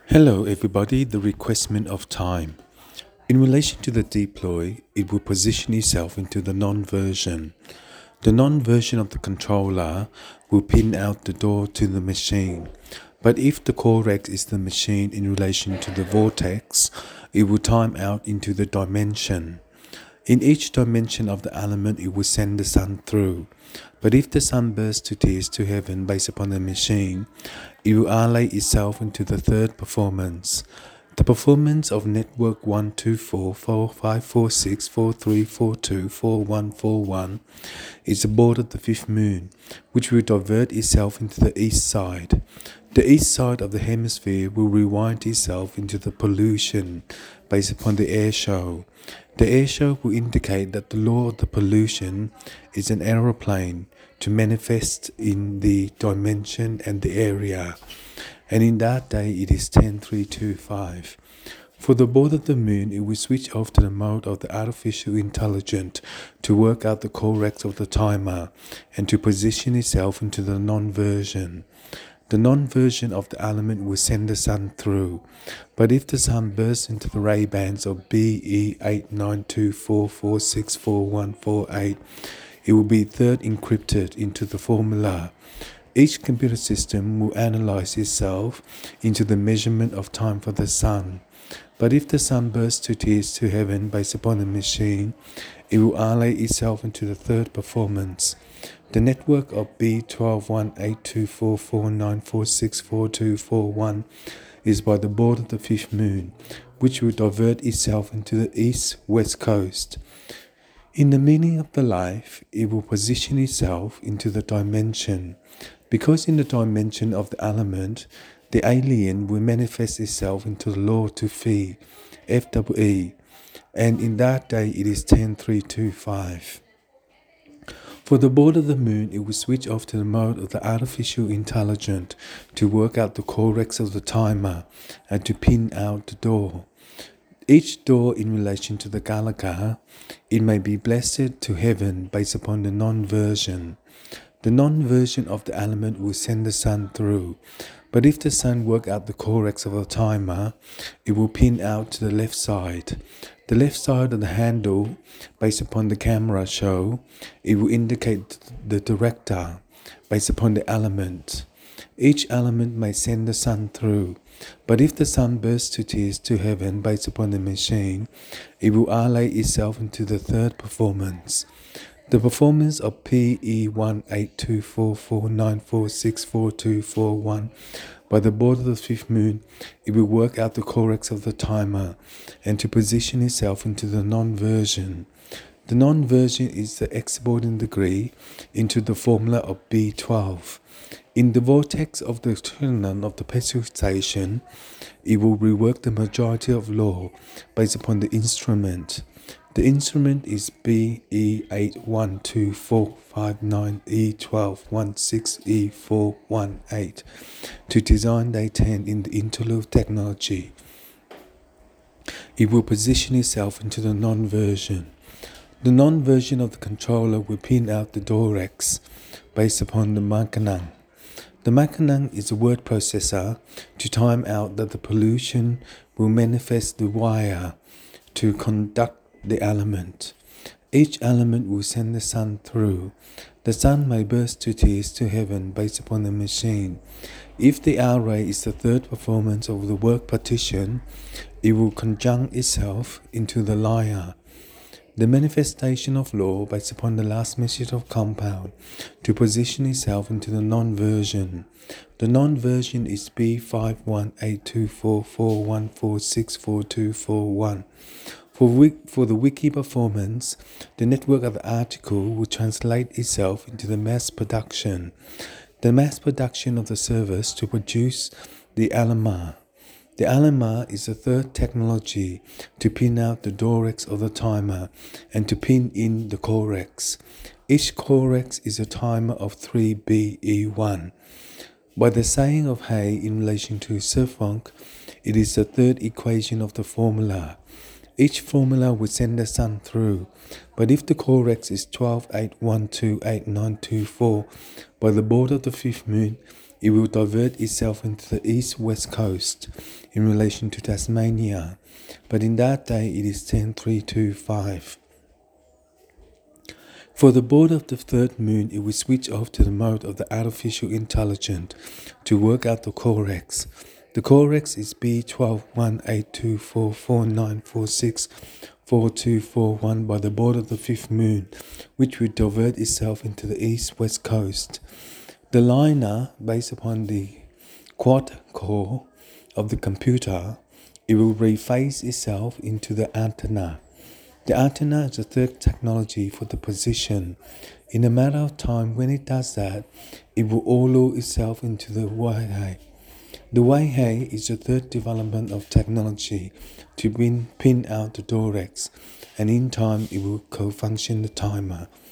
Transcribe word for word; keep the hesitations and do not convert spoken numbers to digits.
Hello everybody, the requestment of time. In relation to the deploy, it will position itself into the non-version. The non-version of the controller will pin out the door to the machine. But if the cortex is the machine in relation to the vortex, it will time out into the dimension. In each dimension of the element, it will send the sun through. But if the sun bursts to tears to heaven based upon the machine, it will allay itself into the third performance. The performance of network one two four four five four six four three four two four one four one is aboard of the fifth moon, which will divert itself into the east side. The east side of the hemisphere will rewind itself into the pollution based upon the air show. The air show will indicate that the law of the pollution is an aeroplane to manifest in the dimension and the area. And in that day it is ten three two five. For the board of the moon, it will switch off to the mode of the artificial intelligence to work out the corrects of the timer and to position itself into the non-version. The non-version of the element will send the sun through. But if the sun bursts into the ray bands of B E eight nine two four four six four one four eight, it will be third encrypted into the formula. Each computer system will analyze itself into the measurement of time for the sun. But if the sun bursts to tears to heaven based upon the machine, it will allay itself into the third performance. The network of B one two one eight two four four nine four six four two four one is by the board of the fifth moon, which will divert itself into the east-west coast. In the meaning of the life, it will position itself into the dimension, because in the dimension of the element, the alien will manifest itself into the law to Phi, F W E, and in that day it is ten three two five. For the board of the moon, it will switch off to the mode of the artificial intelligence to work out the corrects of the timer and to pin out the door. Each door in relation to the Galaga, it may be blessed to heaven based upon the non-version. The non-version of the element will send the sun through. But if the sun work out the corrects of the timer, it will pin out to the left side. The left side of the handle, based upon the camera show, it will indicate the director, based upon the element. Each element may send the sun through. But if the sun bursts to tears to heaven based upon the machine, it will allay itself into the third performance. The performance of P E one eight two four four nine four six four two four one by the board of the fifth moon, it will work out the corrects of the timer and to position itself into the non-version. The non-version is the exporting degree into the formula of B twelve. In the vortex of the turn of the petrol station, it will rework the majority of law based upon the instrument. The instrument is B E eight one two four five nine E one two one six E four one eight to design day ten in the interlude technology. It will position itself into the non-version. The non-version of the controller will pin out the Dorex based upon the Makanang. The Makanang is a word processor to time out that the pollution will manifest the wire to conduct the element. Each element will send the sun through. The sun may burst to tears to heaven based upon the machine. If the R-ray is the third performance of the work partition, it will conjunct itself into the lyre. The manifestation of law based upon the last message of compound to position itself into the non-version. The non-version is B five one eight two four four one four six four two four one. For, wik- for the wiki performance, the network of the article will translate itself into the mass production. The mass production of the service to produce the Alamar. The Alamar is the third technology to pin out the Dorex of the timer and to pin in the Corex. Each Corex is a timer of three B E one. By the saying of Hay in relation to Surfunk, it is the third equation of the formula. Each formula will send the sun through, but if the Corex is one two eight one two eight nine two four by the board of the fifth moon, it will divert itself into the east-west coast in relation to Tasmania, but in that day it is ten three two five. For the board of the third moon, it will switch off to the mode of the artificial intelligence to work out the corrects. The corrects is B twelve one eight two four four nine four six four two four one by the board of the fifth moon, which will divert itself into the east-west coast. The liner, based upon the quad core of the computer, it will rephase itself into the antenna. The antenna is the third technology for the position. In a matter of time, when it does that, it will all itself into the Weihei. The Weihei is the third development of technology to pin, pin out the Dorex, and in time it will co-function the timer.